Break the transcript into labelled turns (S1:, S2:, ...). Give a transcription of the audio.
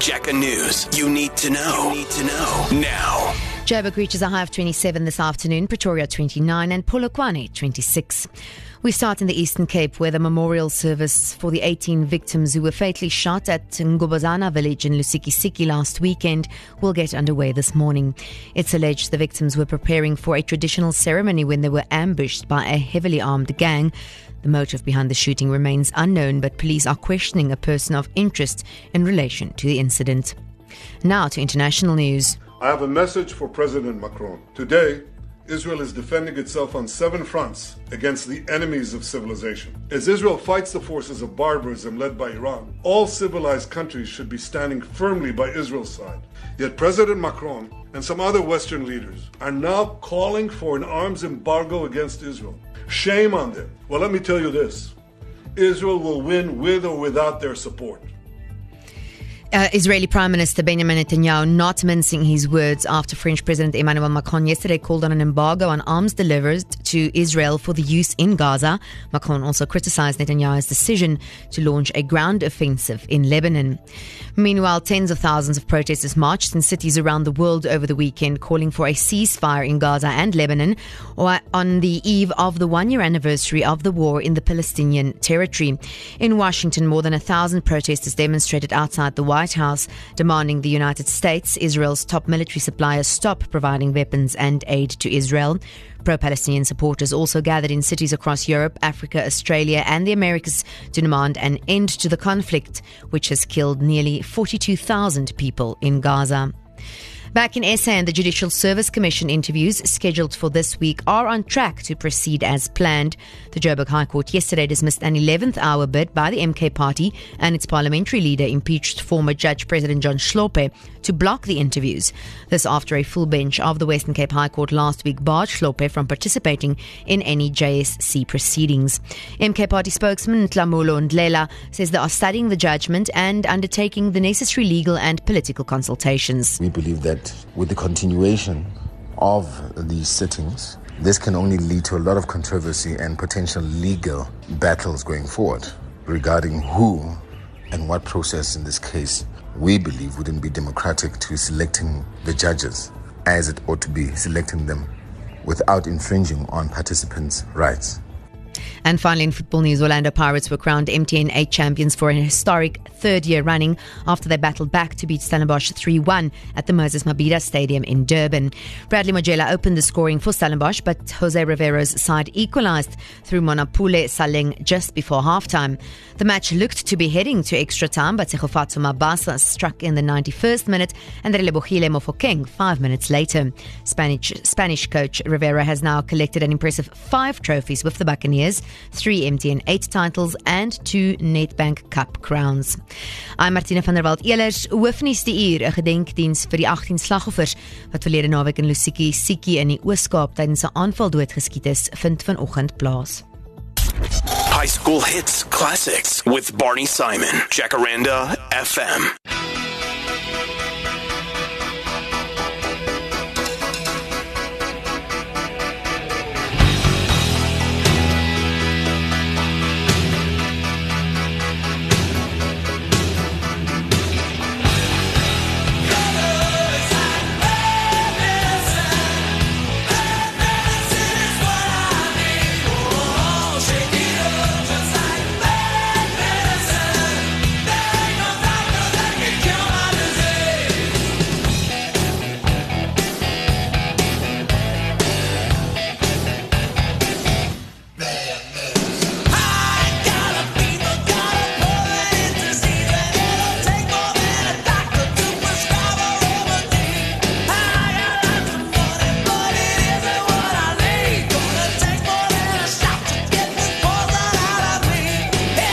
S1: Jackar News. You need to know. Now.
S2: Joburg reaches a high of 27 this afternoon, Pretoria 29 and Polokwane 26. We start in the Eastern Cape, where the memorial service for the 18 victims who were fatally shot at Ngobozana village in Lusikisiki last weekend will get underway this morning. It's alleged the victims were preparing for a traditional ceremony when they were ambushed by a heavily armed gang. The motive behind the shooting remains unknown, but police are questioning a person of interest in relation to the incident. Now to international news.
S3: I have a message for President Macron. Today, Israel is defending itself on 7 fronts against the enemies of civilization. As Israel fights the forces of barbarism led by Iran, all civilized countries should be standing firmly by Israel's side. Yet President Macron and some other Western leaders are now calling for an arms embargo against Israel. Shame on them. Well, let me tell you this. Israel will win with or without their support.
S2: Israeli Prime Minister Benjamin Netanyahu not mincing his words after French President Emmanuel Macron yesterday called on an embargo on arms delivered to Israel for the use in Gaza. Macron also criticized Netanyahu's decision to launch a ground offensive in Lebanon. Meanwhile, tens of thousands of protesters marched in cities around the world over the weekend, calling for a ceasefire in Gaza and Lebanon, or on the eve of the one-year anniversary of the war in the Palestinian territory. In Washington, more than 1,000 protesters demonstrated outside the White House, demanding the United States, Israel's top military supplier, stop providing weapons and aid to Israel. Pro-Palestinian supporters also gathered in cities across Europe, Africa, Australia and the Americas to demand an end to the conflict, which has killed nearly 42,000 people in Gaza. Back in SA, and the Judicial Service Commission interviews scheduled for this week are on track to proceed as planned. The Joburg High Court yesterday dismissed an 11th hour bid by the MK Party and its parliamentary leader, impeached former Judge President John Hlophe, to block the interviews. This after a full bench of the Western Cape High Court last week barred Hlophe from participating in any JSC proceedings. MK Party spokesman Tlamulo Ndlela says they are studying the judgment and undertaking the necessary legal and political consultations.
S4: We believe that with the continuation of these sittings, this can only lead to a lot of controversy and potential legal battles going forward regarding who and what process in this case we believe wouldn't be democratic to selecting the judges as it ought to be, selecting them without infringing on participants' rights.
S2: And finally, in football news, Orlando Pirates were crowned MTN 8 champions for an historic third year running after they battled back to beat Stellenbosch 3-1 at the Moses Mabhida Stadium in Durban. Bradley Magela opened the scoring for Stellenbosch, but Jose Rivero's side equalised through Monapule Saleng just before halftime. The match looked to be heading to extra time, but Segofatso Mabasa struck in the 91st minute and Relebogile Mofokeng 5 minutes later. Spanish coach Rivero has now collected an impressive 5 trophies with the Buccaneers, 3 MTN 8 titles and 2 Nedbank Cup crowns. I'm Martina van der Walt-Elers. Hoofnuus die uur, 'n gedenkdiens vir die 18 slagoffers wat verlede naweek in Lusikisiki in die Oos-Kaap tydens 'n aanval doodgeskiet is, vind vanoggend plaas.
S1: High school hits classics with Barney Simon. Jacaranda FM.